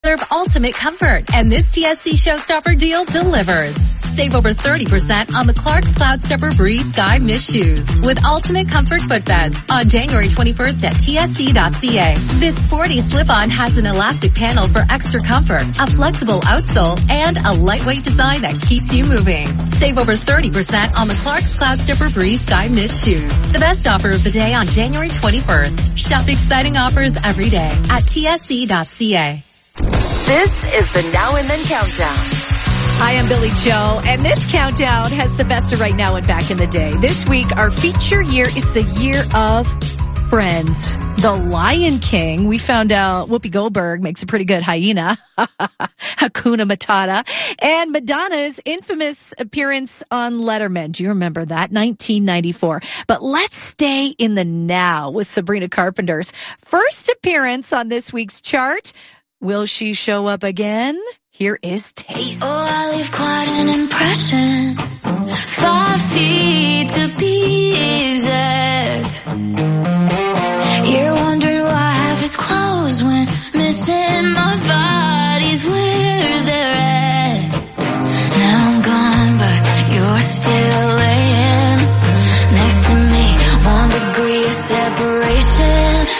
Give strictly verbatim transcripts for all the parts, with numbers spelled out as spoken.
Serve ultimate comfort, and this T S C Showstopper deal delivers. Save over thirty percent on the Clarks Cloudstopper Breeze Sky Mist shoes with ultimate comfort footbeds on January twenty-first at T S C dot C A. This sporty slip-on has an elastic panel for extra comfort, a flexible outsole, and a lightweight design that keeps you moving. Save over thirty percent on the Clarks Cloudstopper Breeze Sky Mist shoes. The best offer of the day on January twenty-first. Shop exciting offers every day at T S C dot C A. This is the Now and Then Countdown. Hi, I'm Billy Joe, and this countdown has the best of right now and back in the day. This week, our feature year is the year of Friends. The Lion King. We found out Whoopi Goldberg makes a pretty good hyena. Hakuna Matata. And Madonna's infamous appearance on Letterman. Do you remember that? nineteen ninety-four. But let's stay in the now with Sabrina Carpenter's first appearance on this week's chart. Will she show up again? Here is Taste. Oh, I leave quite an impression. Five feet to be exact. You're wondering why half his clothes went missing. My body's where they're at. Now I'm gone, but you're still laying next to me. One degree of separation.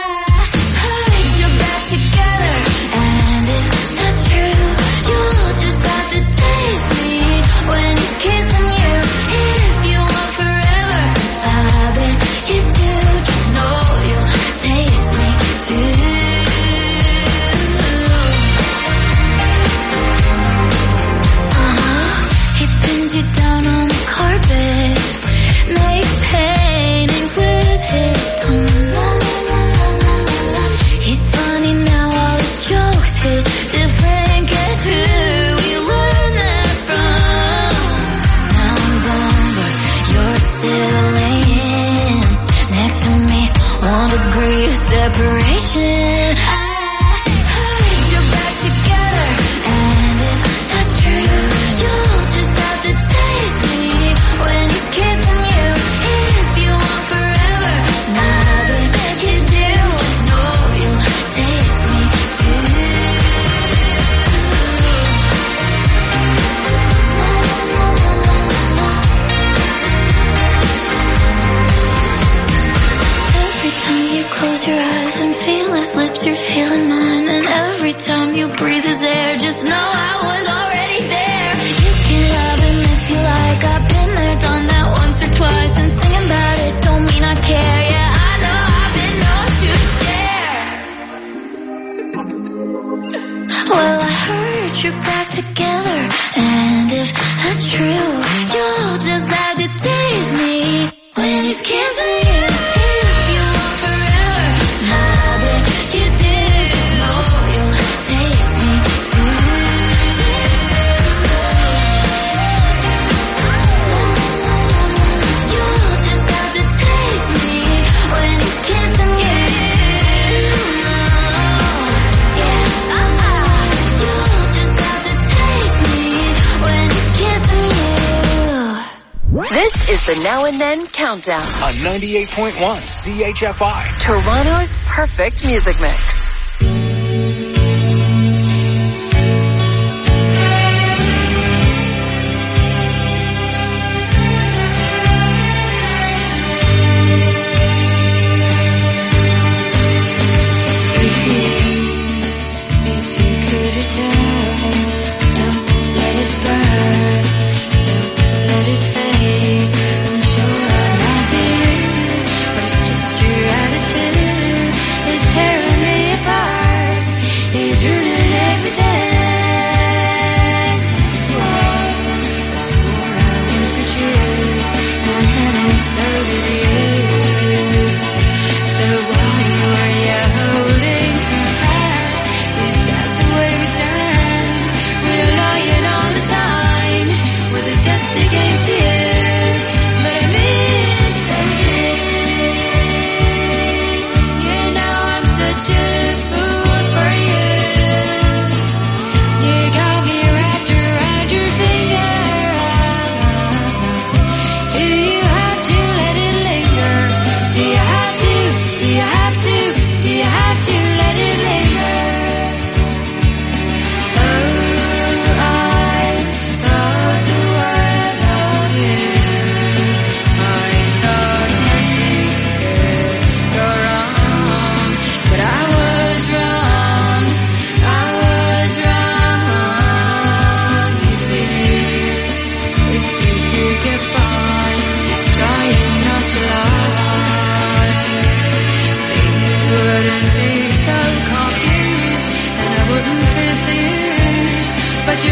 Separation. I heard you're back together, and if that's true, you'll just have to taste me when he's kissing you. If you want forever, nothing you do is know you'll taste me too. Every time you close your eyes and feel his lips, you're feeling mine. And every time you breathe his air, just know I was already there. You can love him if you like. I've been there, done that once or twice. And singing about it don't mean I care. Yeah, I know I've been known to share. Well, I heard you're back together, and if that's true, you'll just have to taste me when he's kissing you. This is the Now and Then Countdown on ninety-eight point one C H F I, Toronto's perfect music mix. Why were you holding her hand? Is that the way we stand?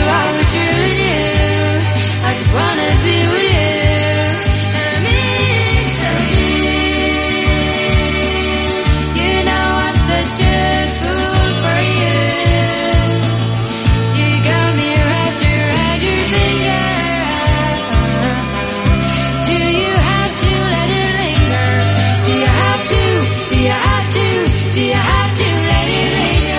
always really do. I just wanna be with you. And I mean it so deep. You know I'm such a fool for you. You got me wrapped around your finger. Do you have to let it linger? Do you have to? Do you have to? Do you have to let it linger?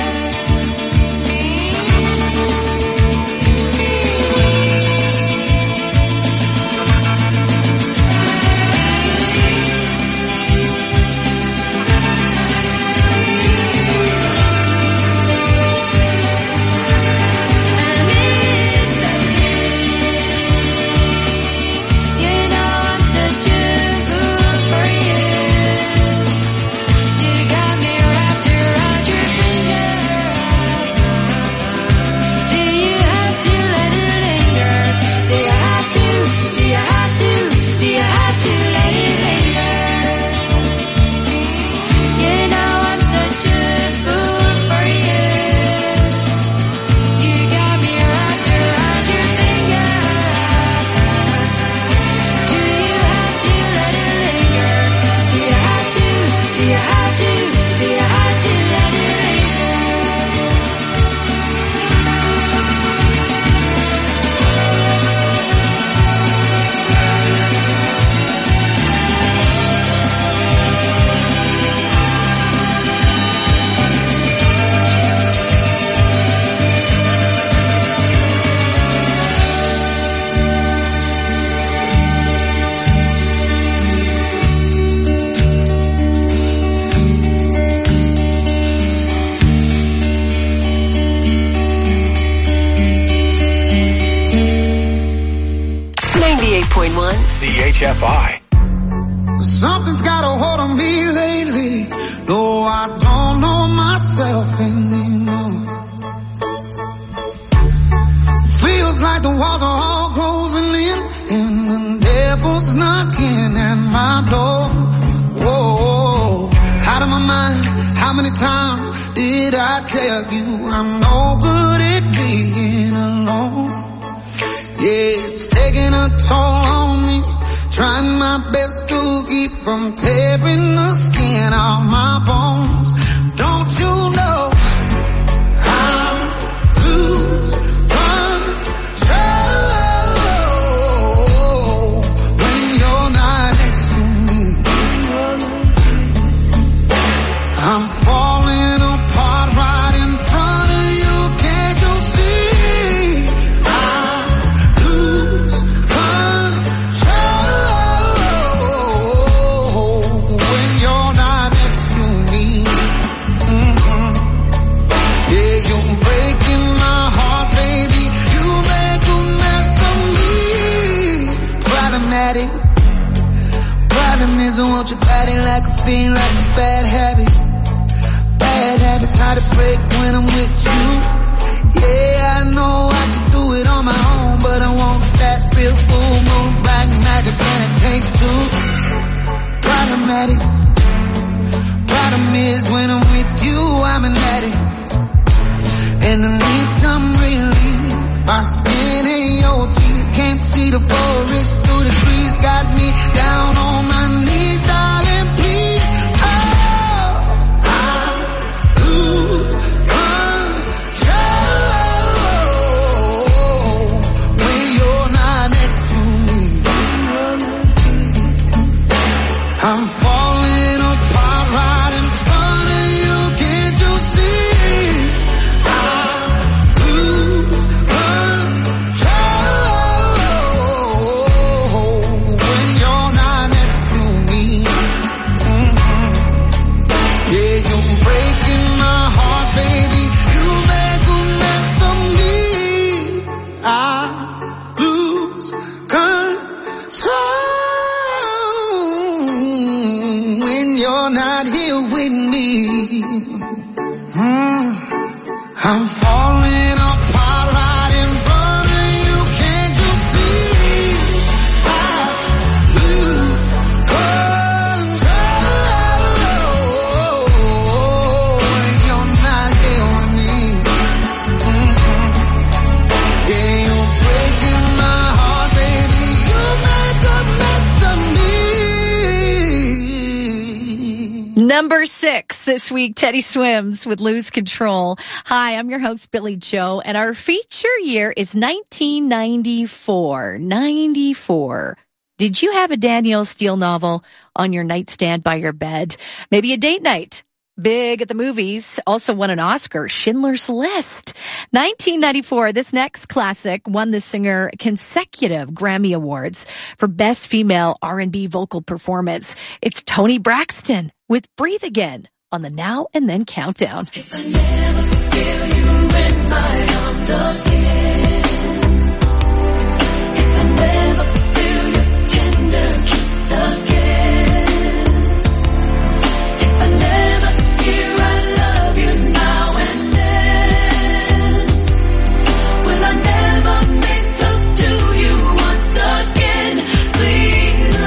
ninety-eight point one C H F I. Something's got a hold on me lately. No, I don't know myself anymore. Feels like the walls are all closing in and the devil's knocking at my door. Whoa, out of my mind. How many times did I tell you I'm no good at being alone? Yeah, it's taking a toll on me. Trying my best to keep from tearing the skin off my bones. Don't you know I'm lose control when you're not next to me? I'm falling apart right in front of you. Can't you see? I lose control when you're not next to me. Mm-hmm. Yeah, you're breaking my heart, baby. You make a mess of me. Problematic. Problem is I want your body like a fiend, like a bad habit. Bad habits hard to break when I'm with you. Yeah, I know I can do it on my own, but I want that real full moon black magic when it takes two. Problematic. Problem is when I'm with you, I'm an addict. And I need some relief. My skin and your teeth can't see the forest through the trees. Got me down on my knees, darling, please. Oh, I lose control when you're not next to me. I'm falling apart right in front of you. Can't you see? I lose control when you're not next to me. Mm-hmm. Yeah, you're breaking my heart, baby. You make a mess of me. I lose control when you're not here with me. Mm. I'm falling apart right in front of you. Can't you see? I lose control when you're not here with me. Mm-hmm. Number six this week, Teddy Swims with Lose Control. Hi, I'm your host, Billy Joe, and our feature year is nineteen ninety-four. ninety-four. Did you have a Danielle Steele novel on your nightstand by your bed? Maybe a date night. Big at the movies. Also won an Oscar. Schindler's List. nineteen ninety-four, this next classic won the singer consecutive Grammy Awards for Best Female R and B Vocal Performance. It's Toni Braxton with Breathe Again on the Now and Then Countdown. If I never feel you in my arms again, if I never feel your tender kiss again, if I never hear I love you now and then, will I never make love to you once again? Please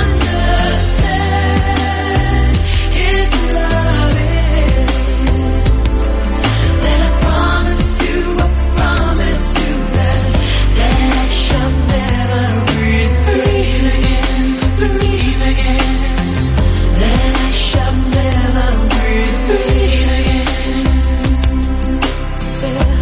understand, if love is, then I promise you, I promise you that, that I shall never breathe, breathe again, breathe again, that I shall never breathe, breathe again, yeah.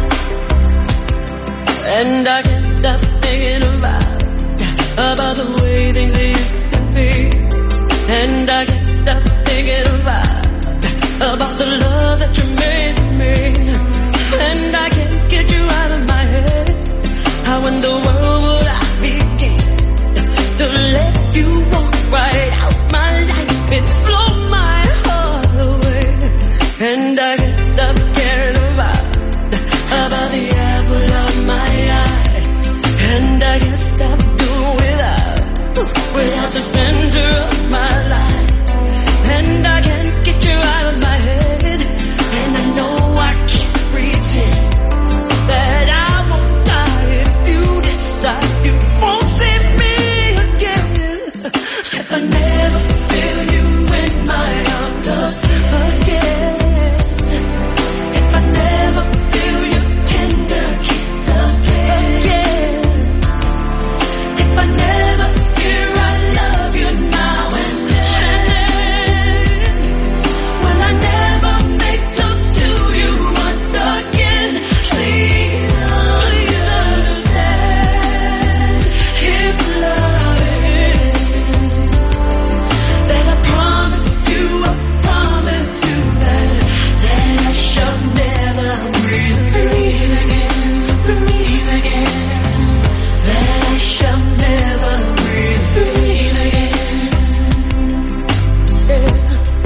And I can't stop thinking about, about the way things used to be. And I can't stop thinking about, about the love that you made to me. And I can't get you out of my head. How in the world would I begin to let you walk right out my life and blow my heart away? And I can't stop caring about, about the apple of my eye. And I can't stop doing without, without the center of my life. And I can't get you out of my head. And I know I can't pretend that I won't die if you decide you won't see me again. If I never feel you in my arms again, if I never feel your tender kiss again, if I never hear I love you now and then, will I never make love to you once again? Please, please understand, if love is, then I promise you, I promise you that, that I shall never breathe, breathe again, breathe again, that I shall never breathe, breathe again, yeah.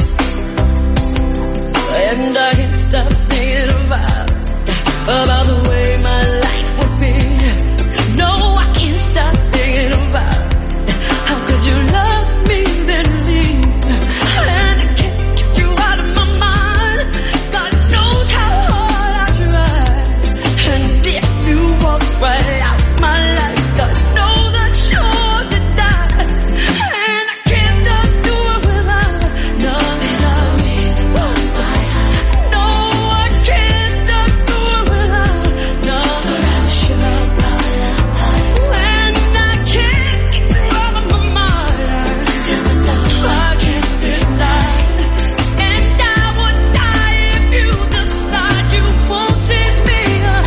And I can't stop thinking about, about the way my life would be. No, I can't stop thinking about, how could you love me then leave? And I can't get you out of my mind. God knows how hard I tried. And if you walk right out my life, God knows I'm sure to die. And I can't stop doing without, no, without me. No, I can't stop doing without, no, but I'm sure I'll and I can't get you out of my mind. I can't deny, and I would die if you decide you won't see me again.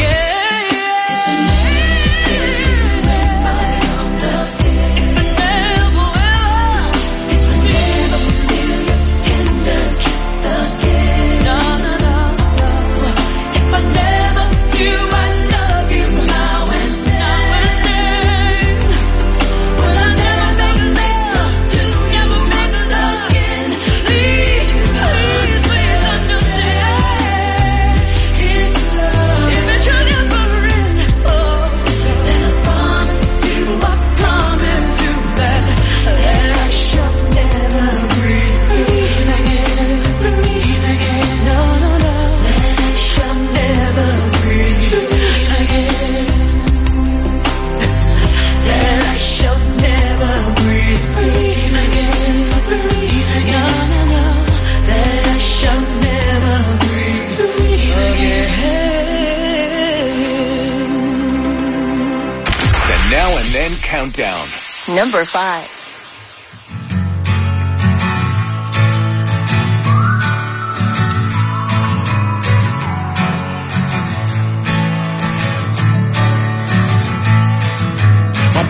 If I never feel I love you now and then, will I never make love to you, never make love again? Please, please, please understand, if love, if it should ever end, oh, then I promise you, I promise you that, that I shall never breathe, breathe again, breathe again, no, no, no, that I shall never breathe, breathe again, that I shall never breathe, breathe again, breathe again, no, no, no, that I shall never breathe, breathe again. The Now and Then Countdown. Number five.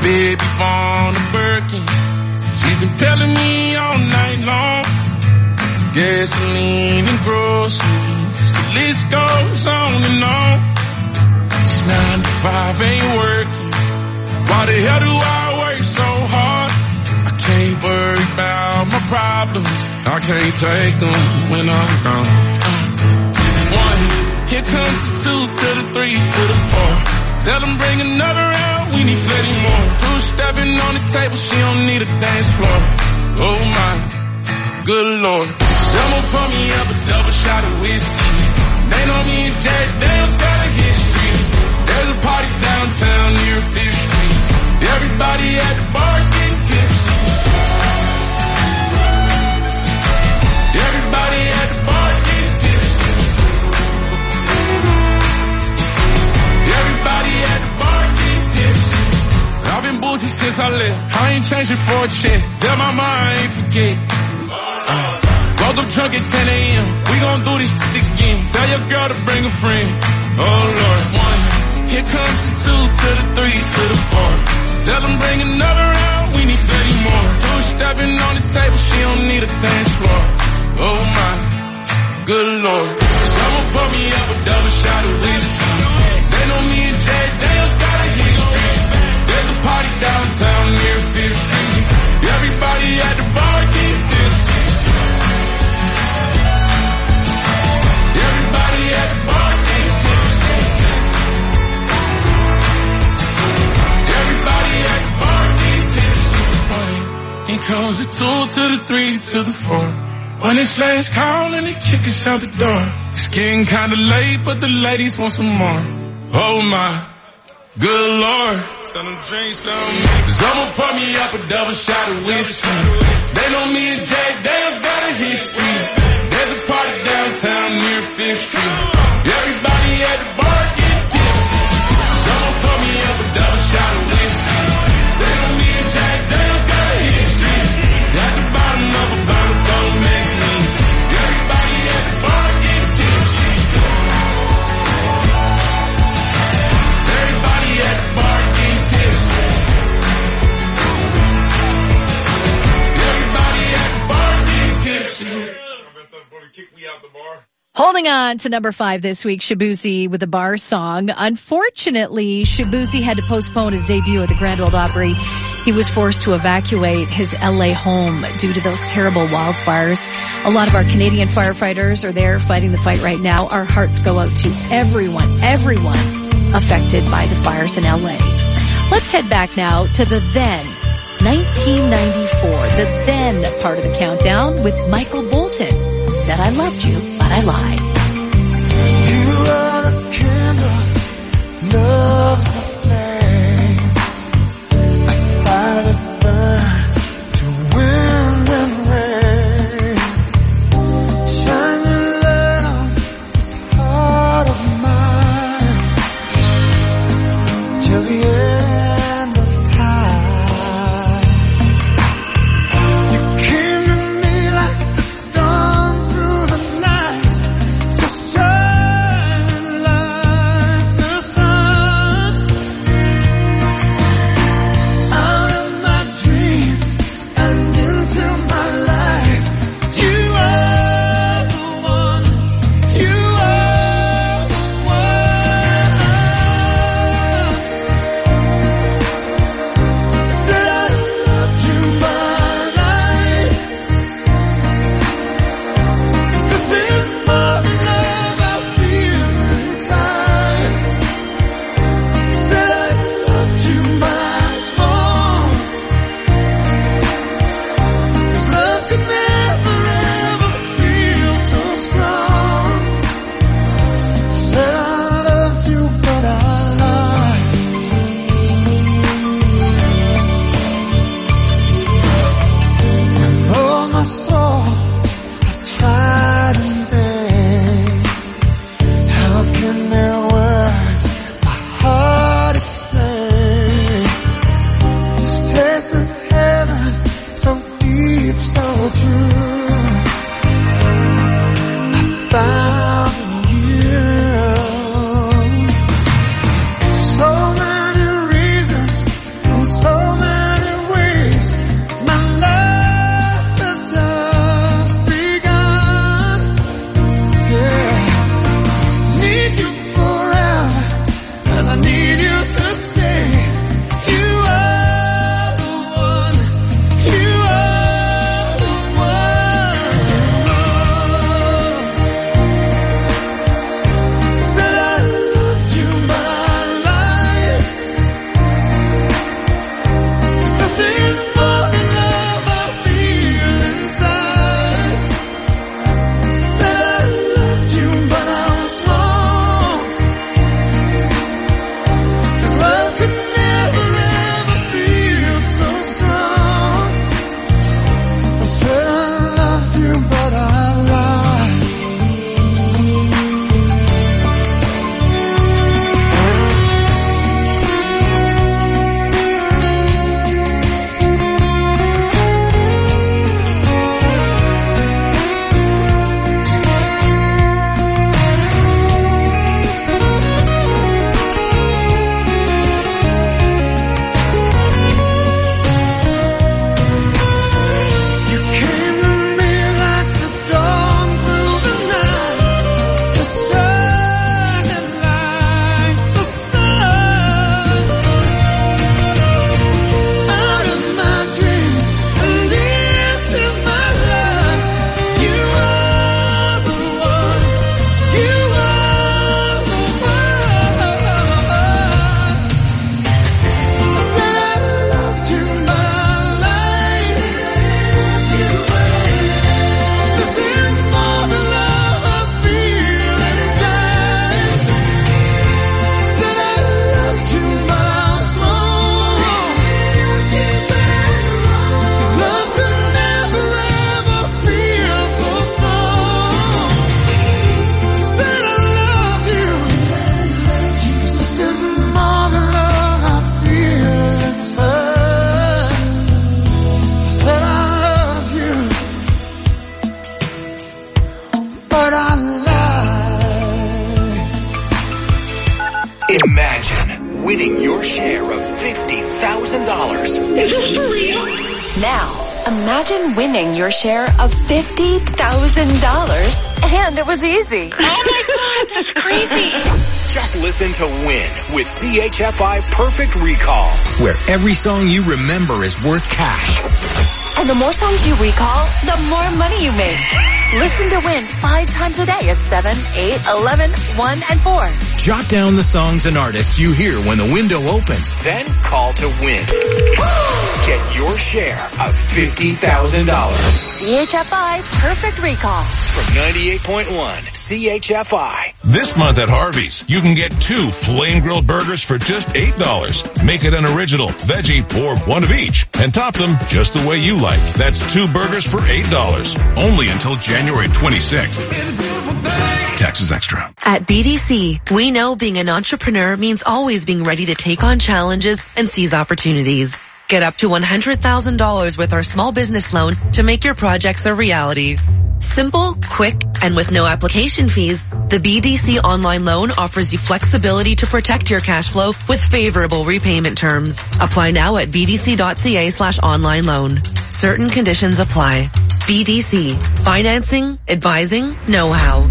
baby born a Birkin. She's been telling me all night long. Gasoline and groceries, the list goes on and on. This nine to five ain't working. Why the hell do I work so hard? I can't worry about my problems. I can't take them when I'm gone. One, here comes the two to the three to the four. Tell them bring another round, we need plenty more. Two stepping on the table, she don't need a dance floor. Oh my, good lord. Someone pour me up a double shot of whiskey. They know me and Jack Daniels got a history. There's a party downtown near Fifth Street. Everybody at the bar getting tipsy. Everybody at the bar getting tipsy. Everybody at the bar getting tipsy. I've been boozy since I left. I ain't changing for a check. Tell my mom I ain't forget. Uh, woke up drunk at ten a.m. We gon' do this shit again. Tell your girl to bring a friend. Oh Lord, one. Here comes the two to the three to the four. Tell them bring another round, we need plenty more. Two stepping on the table, she don't need a dance floor. Oh my, good lord. Someone pour me up a double shot of whiskey. They know me and Jack Daniels got a history. There's a party downtown near Fifth Street. Everybody at the bar getting tipsy. Everybody at the bar getting tipsy. Everybody at the bar getting tipsy. Here comes the two to the three to the four. When it's last call and they kick us out the door. It's getting kinda late, but the ladies want some more. Oh my, good lord. Tell them drink some. Someone pour me up a double shot of whiskey. They know me and Jack Daniels got a history. There's a party downtown near Fifth Street. Everybody at the bar get tipsy. Someone pour me up a double shot of whiskey. They know me and Jack Daniels got a history. At the bottom of a bottle, don't mess me. Everybody at the bar get tipsy. Everybody at the bar get tipsy. Everybody at the bar get tipsy. Kick me out the bar. Holding on to number five this week, Shabuzi with a bar song. Unfortunately, Shabuzi had to postpone his debut at the Grand Ole Opry. He was forced to evacuate his L A home due to those terrible wildfires. A lot of our Canadian firefighters are there fighting the fight right now. Our hearts go out to everyone, everyone affected by the fires in L A. Let's head back now to the then nineteen ninety-four, the then part of the countdown with Michael Bolton. That I loved you, but I lied. You are the candle, love's the flame, a fire that burns through wind and rain. Shine your light on this heart of mine till the end of time. You came to me like the dawn through the night to shine like the sun. Out of my dreams and into my life, you are the one, you are the one. Said I loved you, my life. 'Cause this is more than love I feel inside. Said I loved you much more. 'Cause love could never ever feel so strong. Said I loved you, but I lied. With all my soul, I tried in vain. How can their words, my heart explain? This taste of heaven, so deep, so true. I found in you. So many reasons and so Imagine winning your share of fifty thousand dollars. Is this for real? Now, imagine winning your share of fifty thousand dollars, and it was easy. Oh my God, that's crazy. Just listen to Win with C H F I Perfect Recall, where every song you remember is worth cash. And the more songs you recall, the more money you make. Listen to Win five times a day at seven, eight, eleven, one, and four. Jot down the songs and artists you hear when the window opens. Then call to win. Get your share of fifty thousand dollars. C H F I Perfect Recall. From ninety-eight point one C H F I. This month at Harvey's, you can get two flame grilled burgers for just eight dollars. Make it an original, veggie, or one of each, and top them just the way you like. That's two burgers for eight dollars. Only until January twenty-sixth. Taxes extra. At B D C, we know being an entrepreneur means always being ready to take on challenges and seize opportunities. Get up to one hundred thousand dollars with our small business loan to make your projects a reality. Simple, quick, and with no application fees, the B D C online loan offers you flexibility to protect your cash flow with favorable repayment terms. Apply now at bdc.ca slash online loan. Certain conditions apply. B D C. Financing, advising, know-how.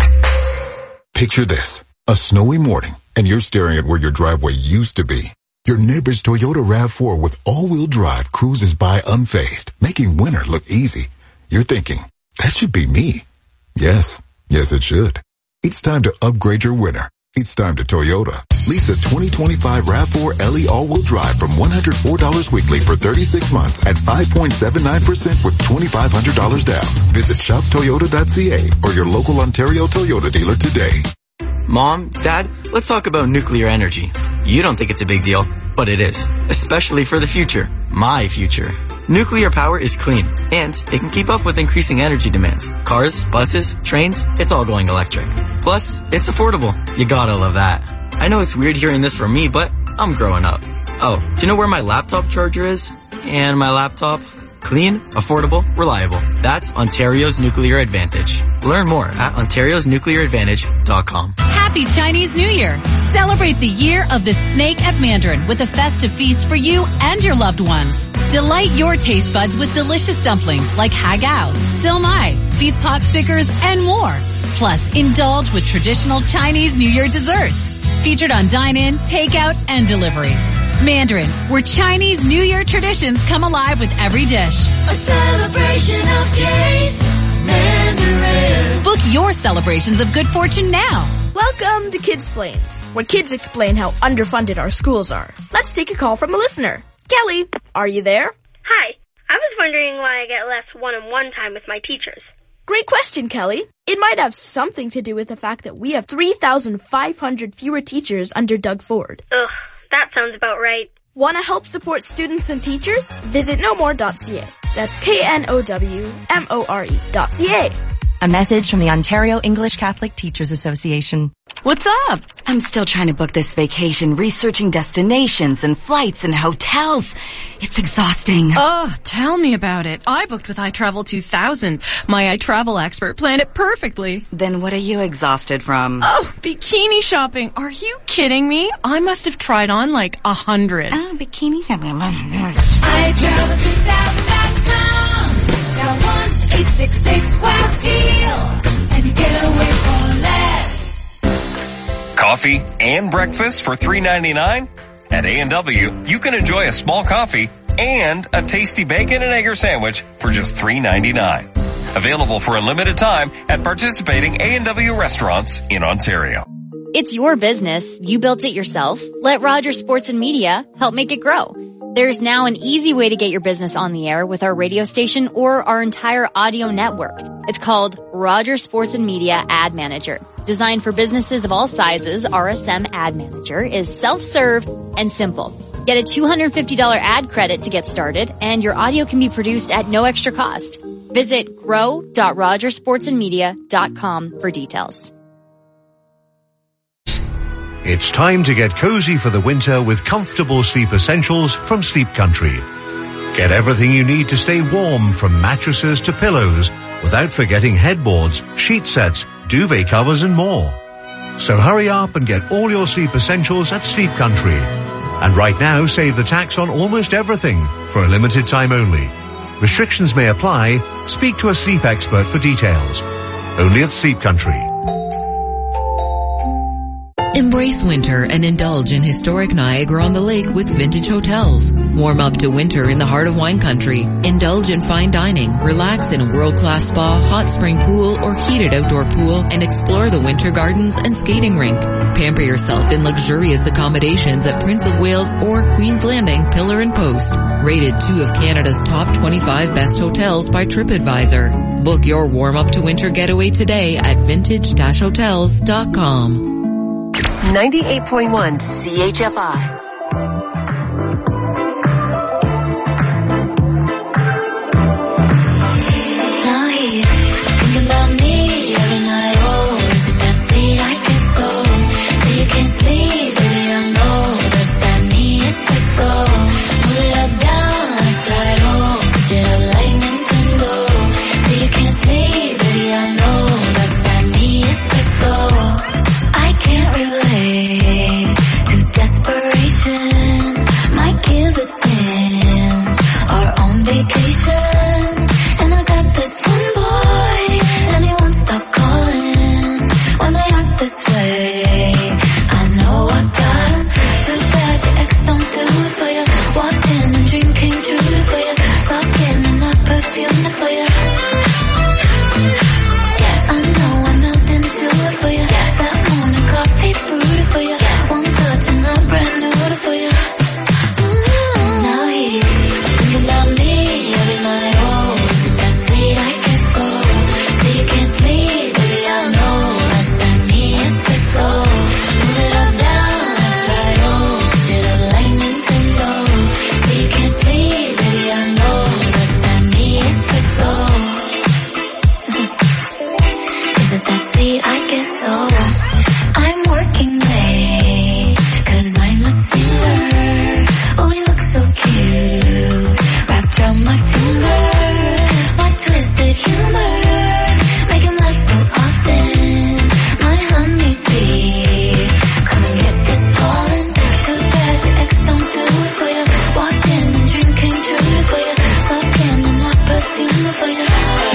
Picture this. A snowy morning, and you're staring at where your driveway used to be. Your neighbor's Toyota RAV four with all-wheel drive cruises by unfazed, making winter look easy. You're thinking, that should be me. Yes, yes it should. It's time to upgrade your winter. It's time to Toyota. Lease a twenty twenty-five RAV four L E all-wheel drive from one hundred four dollars weekly for thirty-six months at five point seven nine percent with twenty-five hundred dollars down. Visit shop toyota dot c a or your local Ontario Toyota dealer today. Mom, Dad, let's talk about nuclear energy. You don't think it's a big deal, but it is. Especially for the future. My future. Nuclear power is clean, and it can keep up with increasing energy demands. Cars, buses, trains, it's all going electric. Plus, it's affordable. You gotta love that. I know it's weird hearing this from me, but I'm growing up. Oh, do you know where my laptop charger is? And my laptop? Clean, affordable, reliable. That's Ontario's Nuclear Advantage. Learn more at ontarios nuclear advantage dot com. Happy Chinese New Year! Celebrate the year of the snake at Mandarin with a festive feast for you and your loved ones. Delight your taste buds with delicious dumplings like hagao, silmai, beef pot stickers, and more. Plus, indulge with traditional Chinese New Year desserts. Featured on dine-in, takeout, and delivery. Mandarin, where Chinese New Year traditions come alive with every dish. A celebration of taste. Mandarin. Book your celebrations of good fortune now. Welcome to Kidsplain, where kids explain how underfunded our schools are. Let's take a call from a listener. Kelly, are you there? Hi. I was wondering why I get less one-on-one time with my teachers. Great question, Kelly. It might have something to do with the fact that we have three thousand five hundred fewer teachers under Doug Ford. Ugh, that sounds about right. Want to help support students and teachers? Visit know more dot c a. That's K N O W M O R E dot C A. A message from the Ontario English Catholic Teachers Association. What's up? I'm still trying to book this vacation, researching destinations and flights and hotels. It's exhausting. Oh, tell me about it. I booked with iTravel two thousand. My iTravel expert planned it perfectly. Then what are you exhausted from? Oh, bikini shopping. Are you kidding me? I must have tried on like a hundred. Oh, bikini shopping. i travel two thousand dot com. Dial one eight six six wow deal and get away for less. Coffee and breakfast for three ninety-nine? At A and W, you can enjoy a small coffee and a tasty bacon and egg sandwich for just three ninety-nine. Available for a limited time at participating A and W restaurants in Ontario. It's your business. You built it yourself. Let Rogers Sports and Media help make it grow. There's now an easy way to get your business on the air with our radio station or our entire audio network. It's called Rogers Sports and Media Ad Manager. Designed for businesses of all sizes, R S M Ad Manager is self-serve and simple. Get a two hundred fifty dollars ad credit to get started, and your audio can be produced at no extra cost. Visit grow dot rogers sports and media dot com for details. It's time to get cozy for the winter with comfortable sleep essentials from Sleep Country. Get everything you need to stay warm, from mattresses to pillows, without forgetting headboards, sheet sets, duvet covers and more. So hurry up and get all your sleep essentials at Sleep Country. And right now, save the tax on almost everything for a limited time only. Restrictions may apply. Speak to a sleep expert for details. Only at Sleep Country. Embrace winter and indulge in historic Niagara-on-the-Lake with Vintage Hotels. Warm up to winter in the heart of wine country. Indulge in fine dining, relax in a world-class spa, hot spring pool, or heated outdoor pool, and explore the winter gardens and skating rink. Pamper yourself in luxurious accommodations at Prince of Wales or Queen's Landing, Pillar and Post. Rated two of Canada's top twenty-five best hotels by TripAdvisor. Book your warm-up to winter getaway today at vintage dash hotels dot com. ninety-eight point one C H F I. Now he's thinking about me every night. Oh, is it that sweet? I get so. So you can't sleep, baby, I know that's that me, it's that so. Move it up, down, like that, oh. Switch it up like Nintendo. So you can't sleep, baby, I know that's that me, it's that so. I can't relate to desperation. My kids are damned, are on vacation. And I got this one boy, and he won't stop calling when they act this way. I know I got him, too bad your ex don't do it for you. Walked in and dream came true for you. Soft skin and that perfume that's for you. Yes, I know I'm melting to it for you. Yes, that morning coffee brewed for you. Yes, one touch and I'm brand new for you. Mm-hmm. Now he's thinking about me every night. Oh, is it that sweet? I can so. So you can't sleep, baby, I know that's that me, it's that so. Move it up, down, left, right, oh. Switch it up like Nintendo. So you can't sleep, baby, I know that's that me, it's that so. Is it that sweet? I guess so. I'm working late, cause I'm a singer. Oh, he looks so cute, wrapped around my finger. My twisted humor, make him laugh so often. My honeybee, come and get this pollen. Too bad your ex don't do it for you. Walked in and dream came true for you. Soft skin and that perfume for you.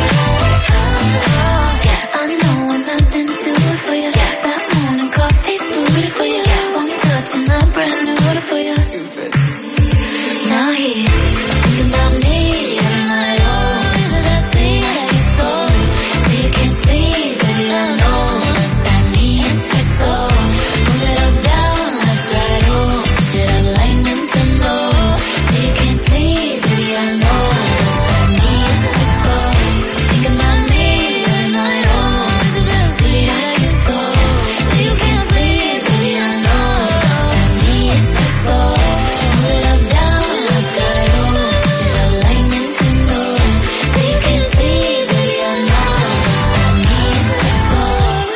Yes, I know I'm melting to it for you. Yes, that morning coffee brewed for you. Yes, one touch and I'm brand new for you. Now he's thinking about me every night. Oh, is it that sweet? I get so. So you can't sleep, baby, I know that's that me, it's that so. Move it up, down, left, right, oh. Switch it up like Nintendo. So you can't sleep, baby, I know that's that me, it's that so. Thinking about me every night. Oh, is it that sweet? I get so. So you can't sleep, baby, I know that's that me, it's that so. Move it up, down, left, right, oh. Switch it up like Nintendo. So you can't sleep, baby, I know that's that me, it's that so.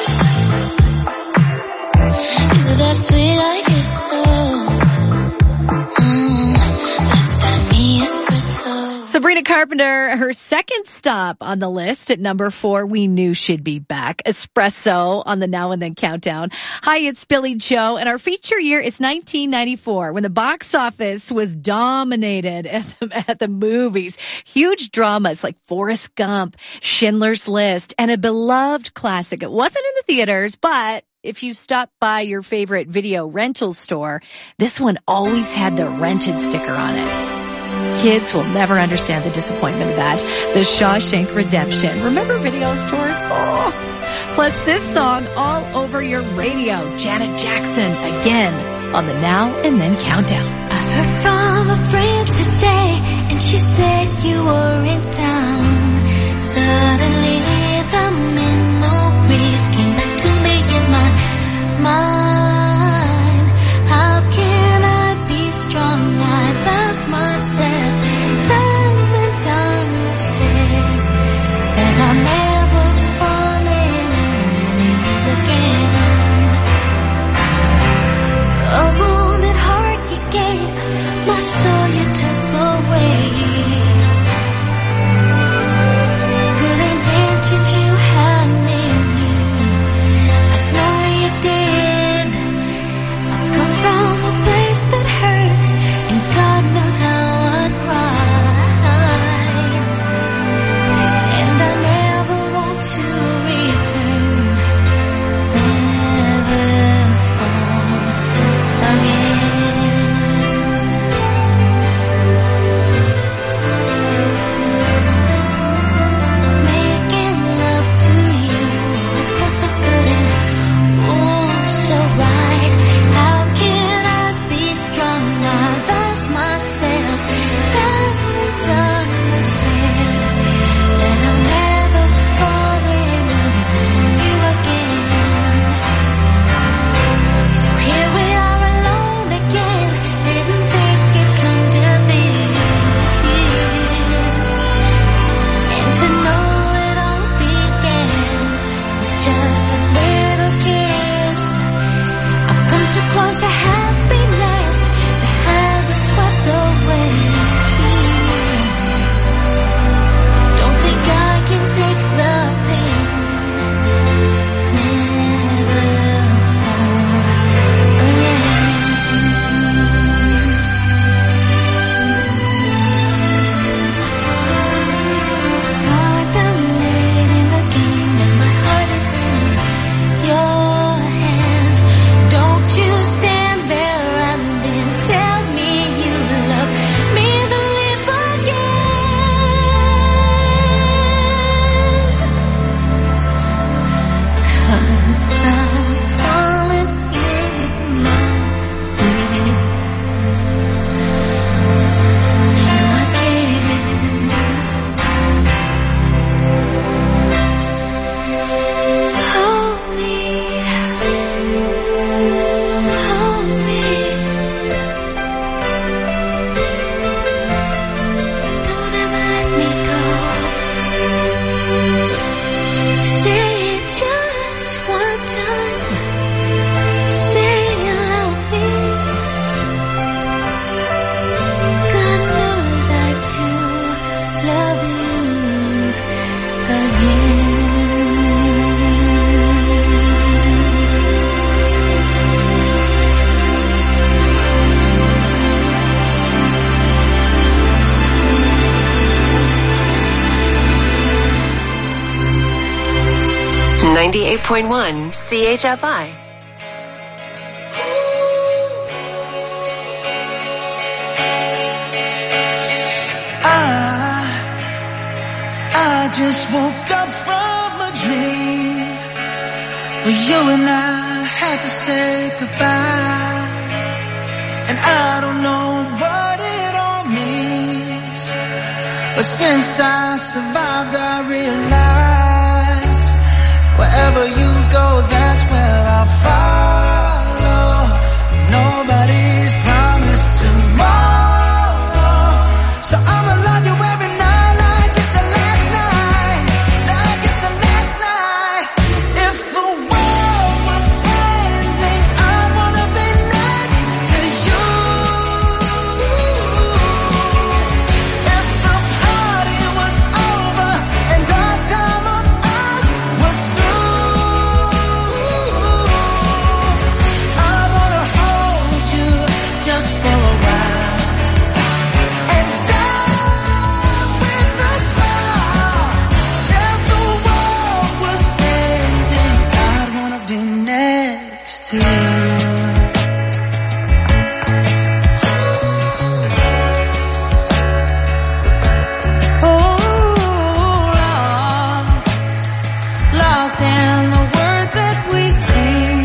Is it that sweet? I guess so. Mm, that's that me, espresso. Sabrina Carpenter, her second stop on the list at number four. We knew she'd be back. Espresso on the Now and Then Countdown. Hi, it's Billy Joe, and our feature year is nineteen ninety-four, when the box office was dominated at the, at the movies. Huge dramas like Forrest Gump, Schindler's List, and a beloved classic. It wasn't in the theaters, but if you stopped by your favorite video rental store, this one always had the rented sticker on it. Kids will never understand the disappointment of that. The Shawshank Redemption. Remember video stores? Oh. Plus this song all over your radio. Janet Jackson again on the Now and Then Countdown. I heard from a friend today, and she said you were in town. Suddenly the memories came back to me in my mind. How can I be strong? I've asked myself time and time. I've said that I'll never fall in love again. A wounded heart you gave, my soul you took away. Couldn't dance ninety-eight point one C H F I. I, I just woke up from a dream where you and I had to say goodbye, and I don't know what it all means, but since I survived I realized wherever you go, that's where I'll follow. Nobody's promised tomorrow, so I'ma love you every night like it's the last night, like it's the last night. If the world was ending, I wanna be next to you. If the party was over and our time on earth was through, I wanna hold you just for a while. To you. Lost in the words that we speak.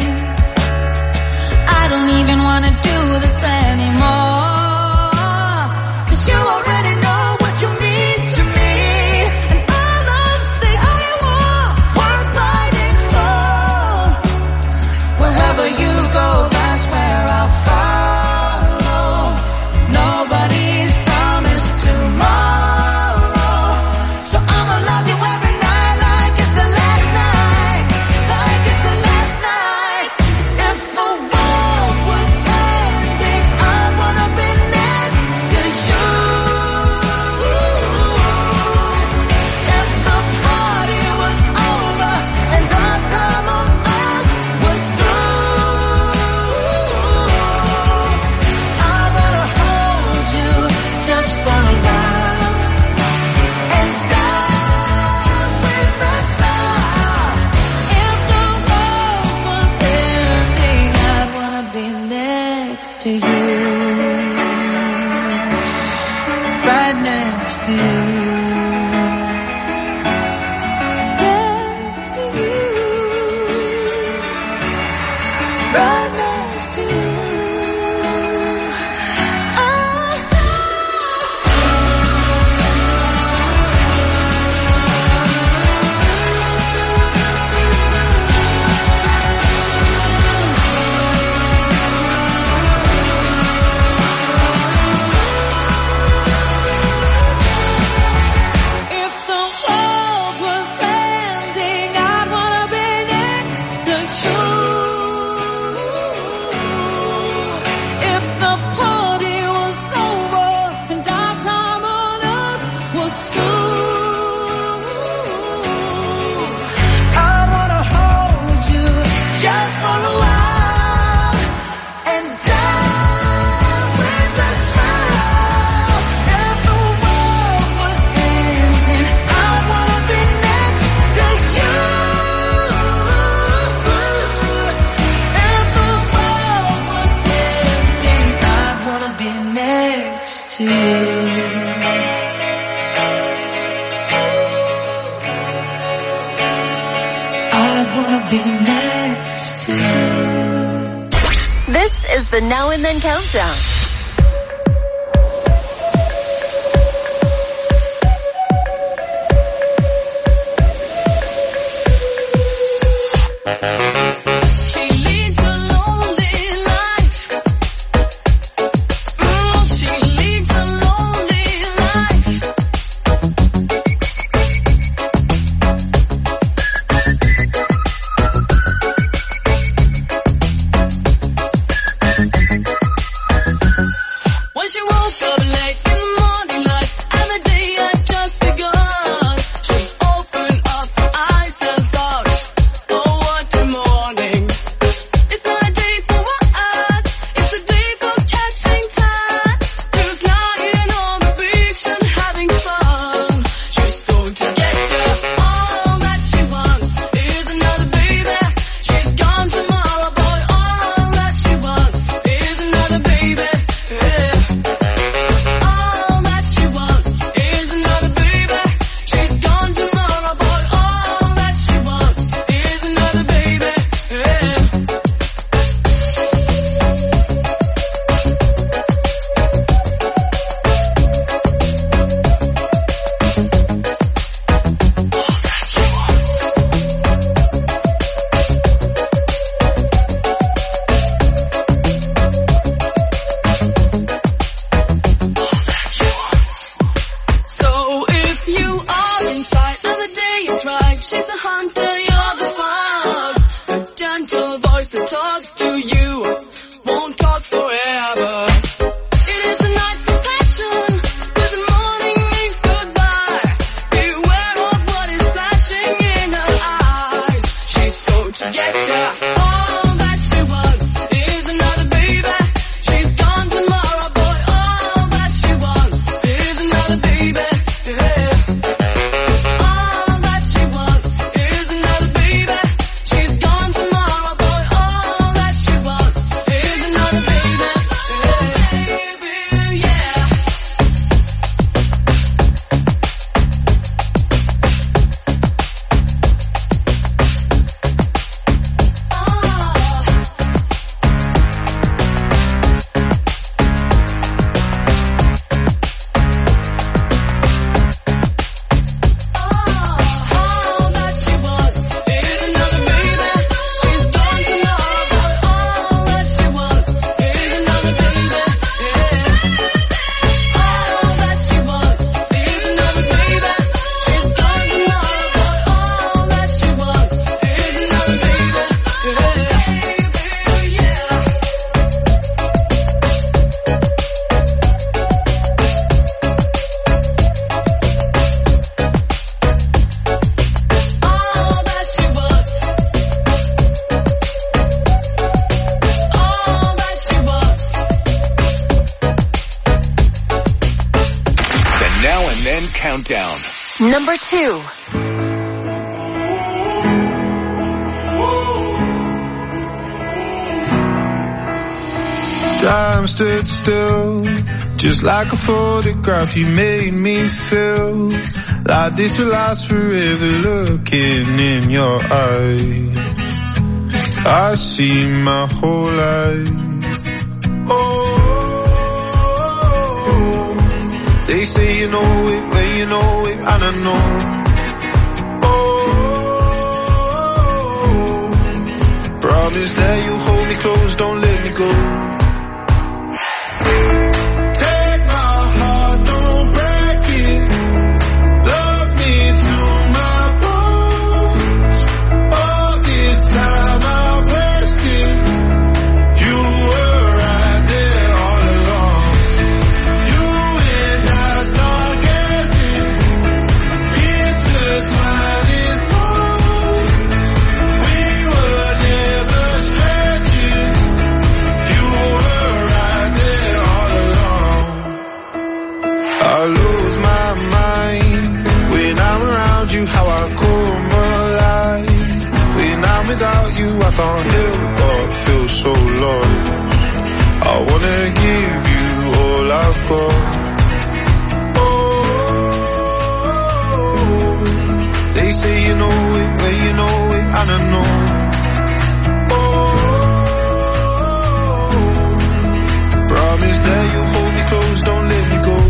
I don't even wanna do this anymore, 'cause you already know what you mean to me, and all of the only war worth fighting for. Wherever you go, that's where I'll follow. Nobody's promised tomorrow, so I'ma love you every night like it's the last night, like it's the last night. If the world was ending, I wanna be next to you. If the party was over and our time on earth was through, I wanna hold you just for a while and die with a smile. If the world was ending, I'd wanna be next to you, Right next to you. next to you, right next to you. If the world was ending, I'd wanna be next to you. If the party was over and our time on earth was through, I wanna hold you just for a while and die with a smile. If the world was ending, I wanna be next to you. If the world was ending, I wanna be next to you. I wanna be next to you. This is the Now and Then Countdown. she leads a lonely life. Mm, she leads a lonely life. When she woke up late in the morning light, and the day had just begun, she opened up her eyes and thought, oh, what tomorrow. countdown. Number two. Time stood still, just like a photograph. You made me feel like this will last forever. Looking in your eyes, I see my whole life. Oh, they say you know it, when you know it, and I know. Oh, promise that you hold me close, don't let me go. I can't help but feel so lost. I wanna give you all I've got. Oh, they say you know it, when you know it, and I know. Oh, promise that you hold me close, don't let me go.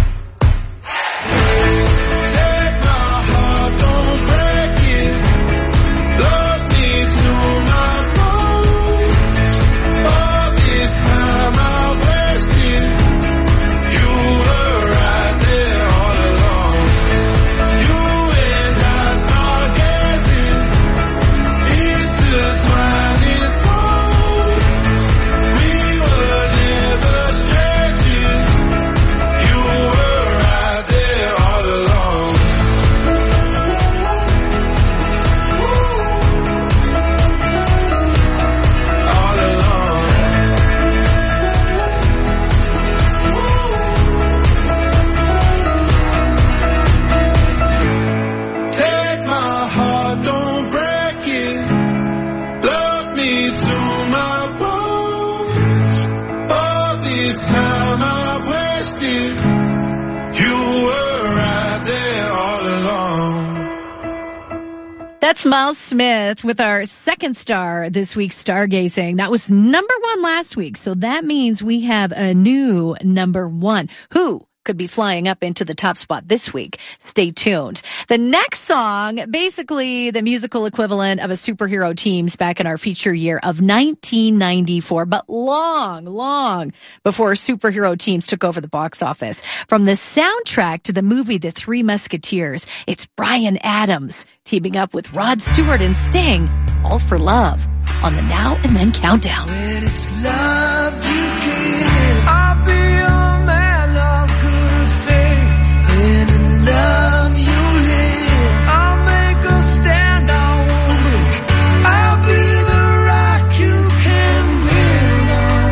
That's Miles Smith with our second star this week, Stargazing. That was number one last week, so that means we have a new number one. Who could be flying up into the top spot this week? Stay tuned. The next song, basically the musical equivalent of a superhero teams back in our feature year of nineteen ninety-four, but long, long before superhero teams took over the box office. From the soundtrack to the movie The Three Musketeers, it's Bryan Adams teaming up with Rod Stewart and Sting, All for Love, on the Now and Then Countdown. When it's love you give, I'll be your man of good faith. When in love you live, I'll make a stand, I won't look. I'll be the rock you can lean on.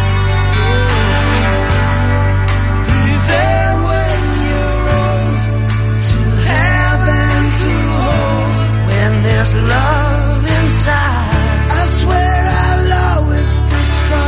Be there when you rose to have and to hold. When there's love inside, I swear I'll always be strong.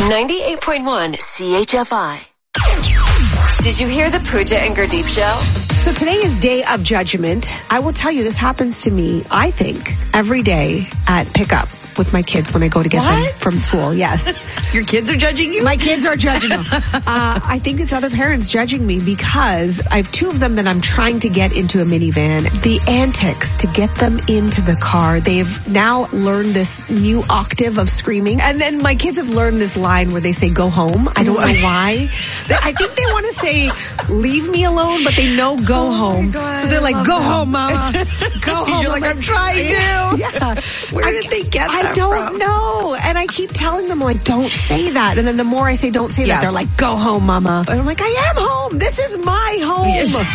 ninety-eight point one C H F I. Did you hear the Pooja and Gurdeep show? So today is Day of Judgment. I will tell you, this happens to me, I think, every day at pickup with my kids when I go to get What? them from school. Yes. Your kids are judging you? My kids are judging them. uh, I think it's other parents judging me because I have two of them that I'm trying to get into a minivan. The antics to get them into the car. They've now learned this new octave of screaming. And then my kids have learned this line where they say, go home. I don't know why. I think they want to say, leave me alone, but they know go oh home. God, so they're like, go home, mama. Go home. You're like, I'm trying to. Yeah. Where I, did they get that I don't from? know. And I keep telling them, like, don't say that. And then the more I say don't say Yeah. that, they're like, go home, mama. And I'm like, I am home. This is my home.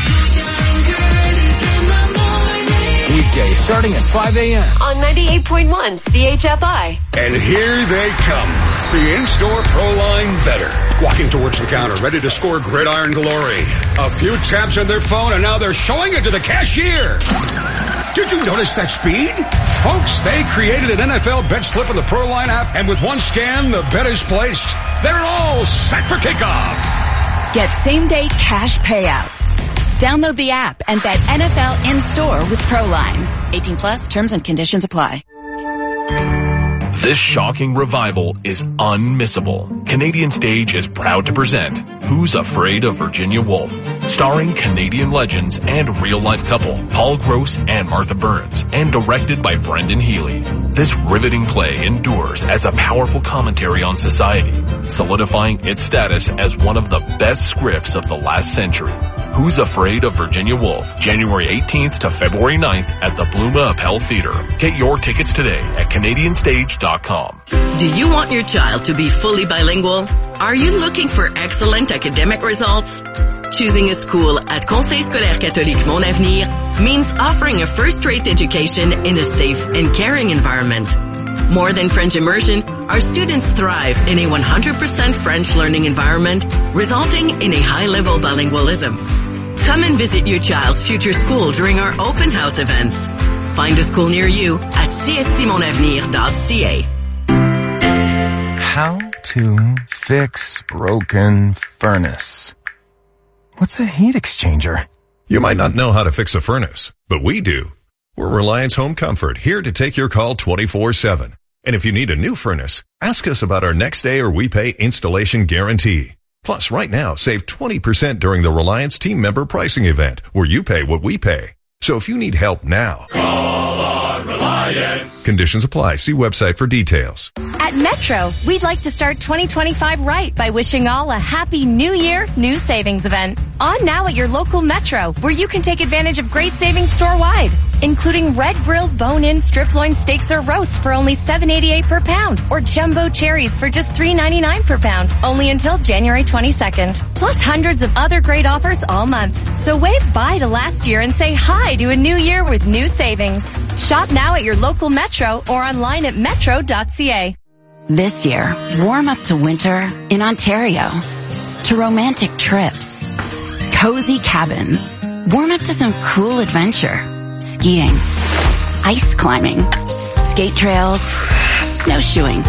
Weekdays starting at five a.m. On ninety-eight point one C H F I. And here they come. The in-store Proline Better. Walking towards the counter, ready to score gridiron glory. A few taps on their phone, and now they're showing it to the cashier. Did you notice that speed? Folks, they created an N F L bet slip in the Proline app, and with one scan, the bet is placed. They're all set for kickoff. Get same-day cash payouts. Download the app and bet N F L in-store with Proline. eighteen plus, terms and conditions apply. This shocking revival is unmissable. Canadian Stage is proud to present Who's Afraid of Virginia Woolf? Starring Canadian legends and real-life couple Paul Gross and Martha Burns, and directed by Brendan Healy. This riveting play endures as a powerful commentary on society, solidifying its status as one of the best scripts of the last century. Who's Afraid of Virginia Woolf? January eighteenth to February ninth at the Bluma Appel Theater. Get your tickets today at Canadian Stage dot com. Do you want your child to be fully bilingual? Are you looking for excellent academic results? Choosing a school at Conseil Scolaire Catholique Mon Avenir means offering a first-rate education in a safe and caring environment. More than French immersion, our students thrive in a one hundred percent French learning environment, resulting in a high-level bilingualism. Come and visit your child's future school during our open house events. Find a school near you at c s c mon avenir dot c a. How to fix broken furnace. What's a heat exchanger? You might not know how to fix a furnace, but we do. We're Reliance Home Comfort, here to take your call twenty-four seven. And if you need a new furnace, ask us about our next day or we pay installation guarantee. Plus, right now, save twenty percent during the Reliance team member pricing event, where you pay what we pay. So if you need help now, call on Reliance. Conditions apply. See website for details. At Metro, we'd like to start twenty twenty-five right by wishing all a happy new year, new savings event. On now at your local Metro, where you can take advantage of great savings store-wide, including red grilled bone-in strip loin steaks or roasts for only seven eighty-eight per pound, or jumbo cherries for just three ninety-nine per pound, only until January twenty-second. Plus hundreds of other great offers all month. So wave bye to last year and say hi to a new year with new savings. Shop now at your local Metro or online at metro dot c a. This year, warm up to winter in Ontario. To romantic trips. Cozy cabins. Warm up to some cool adventure. Skiing. Ice climbing. Skate trails. Snowshoeing.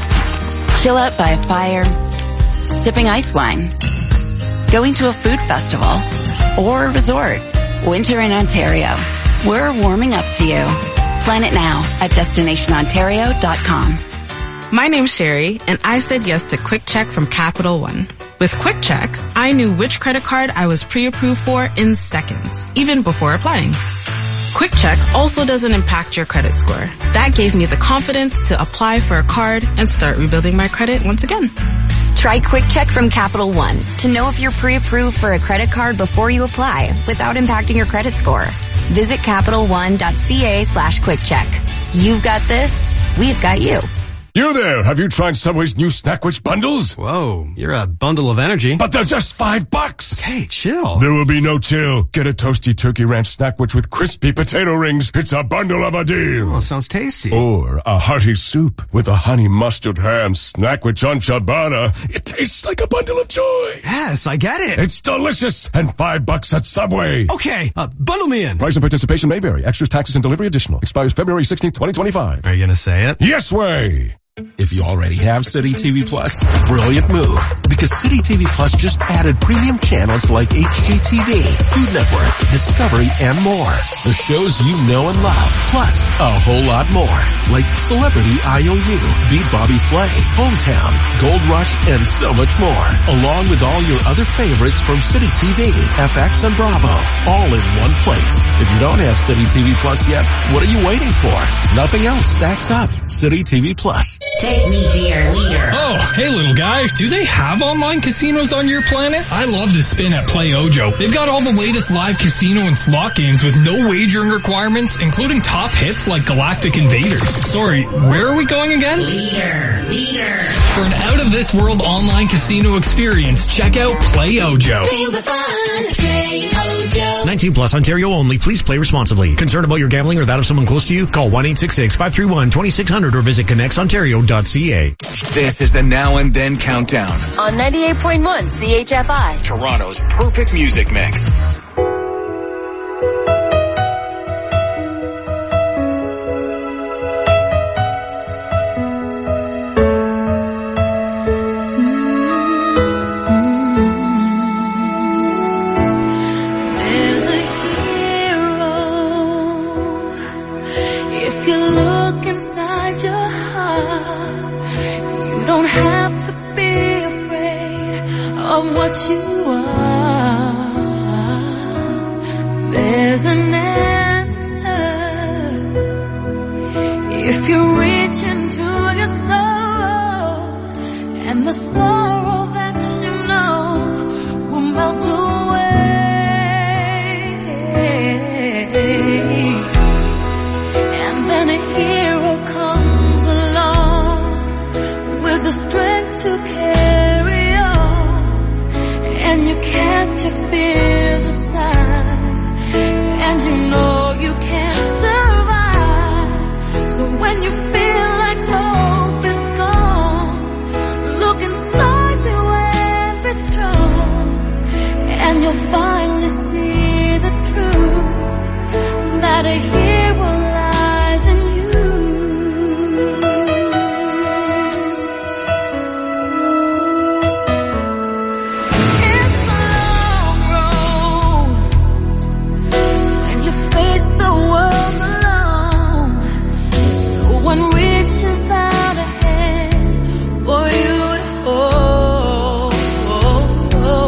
Chill out by a fire. Sipping ice wine. Going to a food festival. Or a resort. Winter in Ontario. We're warming up to you. Plan it now at destination ontario dot com. My name's Sherry, and I said yes to Quick Check from Capital One. With Quick Check, I knew which credit card I was pre-approved for in seconds, even before applying. Quick Check also doesn't impact your credit score. That gave me the confidence to apply for a card and start rebuilding my credit once again. Try Quick Check from Capital One to know if you're pre-approved for a credit card before you apply without impacting your credit score. Visit capital one dot c a slash quick check. You've got this. We've got you. You there, have you tried Subway's new Snackwich bundles? Whoa, you're a bundle of energy. But they're just five bucks. Hey, chill. There will be no chill. Get a toasty turkey ranch Snackwich with crispy potato rings. It's a bundle of a deal. Oh, sounds tasty. Or a hearty soup with a honey mustard ham Snackwich on ciabatta. It tastes like a bundle of joy. Yes, I get it. It's delicious and five bucks at Subway. Okay, uh, bundle me in. Price and participation may vary. Extras, taxes, and delivery additional. Expires February sixteenth, twenty twenty-five. Are you gonna say it? Yes way. If you already have City T V Plus, brilliant move. Because City T V Plus just added premium channels like H G T V, Food Network, Discovery, and more. The shows you know and love, plus a whole lot more. Like Celebrity I O U, Beat Bobby Flay, Hometown, Gold Rush, and so much more. Along with all your other favorites from City T V, F X, and Bravo. All in one place. If you don't have City T V Plus yet, what are you waiting for? Nothing else stacks up. City T V Plus. Take me to your leader. Oh, hey little guy. Do they have online casinos on your planet? I love to spin at Play Ojo. They've got all the latest live casino and slot games with no wagering requirements, including top hits like Galactic Invaders. Sorry, where are we going again? Leader. Leader. For an out-of-this-world online casino experience, check out Play Ojo. Feel the fun. Play Ojo. nineteen plus Ontario only. Please play responsibly. Concerned about your gambling or that of someone close to you? Call one eight six six, five three one, two six zero zero or visit connects ontario dot c a. This is the Now and Then Countdown on ninety-eight point one C H F I, Toronto's perfect music mix. What you are, there's an answer if you reach into your soul, and the sorrow that you know will melt away, and then a hero comes along with the strength to carry on. And you cast your fears aside, and you know you can't survive. So when you feel like hope is gone, look inside you and be strong, and you'll finally see the truth, that a hero lies in you.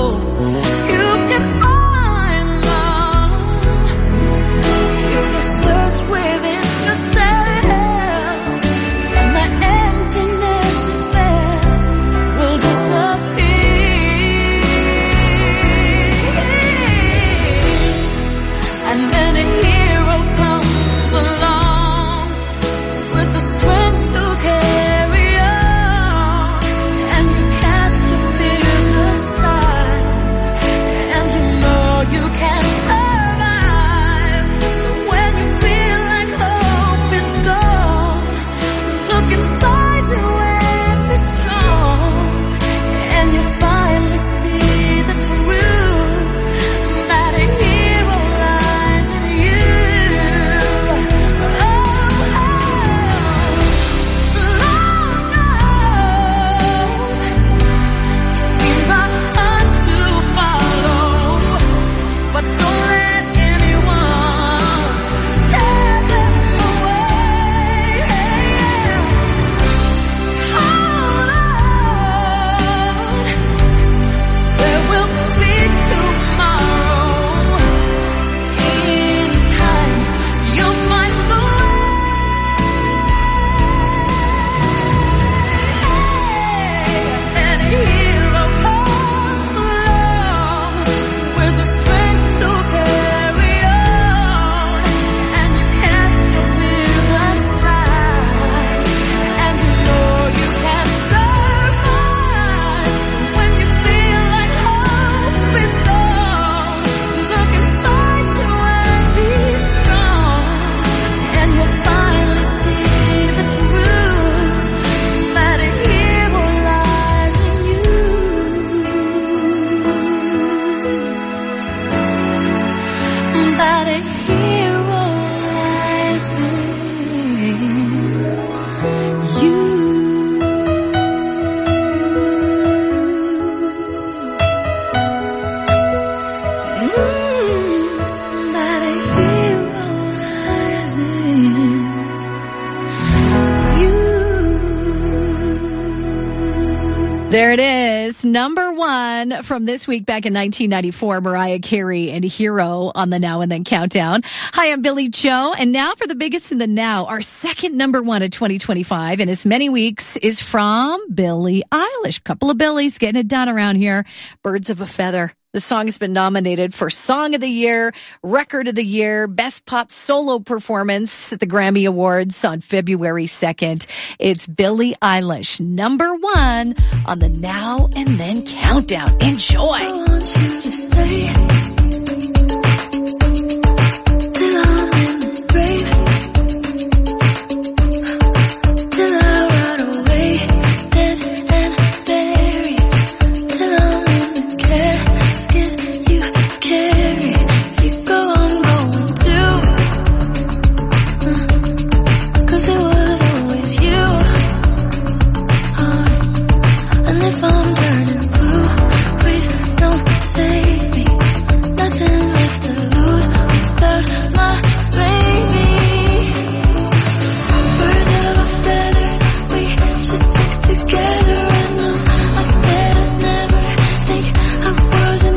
So There it is. Number one from this week back in nineteen ninety-four, Mariah Carey and Hero on the Now and Then Countdown. Hi, I'm Billy Joe. And now for the biggest in the now, our second number one of twenty twenty-five in as many weeks is from Billie Eilish. Couple of Billies getting it done around here. Birds of a Feather. The song has been nominated for Song of the Year, Record of the Year, Best Pop Solo Performance at the Grammy Awards on February second. It's Billie Eilish, number one on the Now and Then Countdown. Enjoy. I want you to stay.